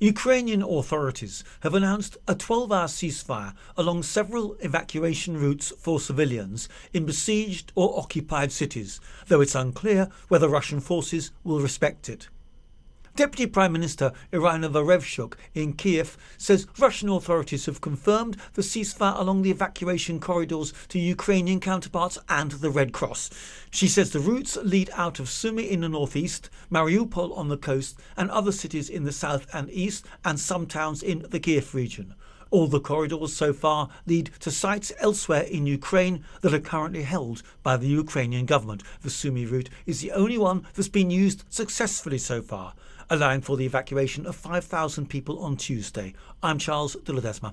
Ukrainian authorities have announced a 12-hour ceasefire along several evacuation routes for civilians in besieged or occupied cities, though it's unclear whether Russian forces will respect it. Deputy Prime Minister Irina Vereshchuk in Kiev says Russian authorities have confirmed the ceasefire along the evacuation corridors to Ukrainian counterparts and the Red Cross. She says the routes lead out of Sumy in the northeast, Mariupol on the coast, and other cities in the south and east, and some towns in the Kiev region. All the corridors so far lead to sites elsewhere in Ukraine that are currently held by the Ukrainian government. The Sumy route is the only one that's been used successfully so far, allowing for the evacuation of 5,000 people on Tuesday. I'm Charles de Ledesma.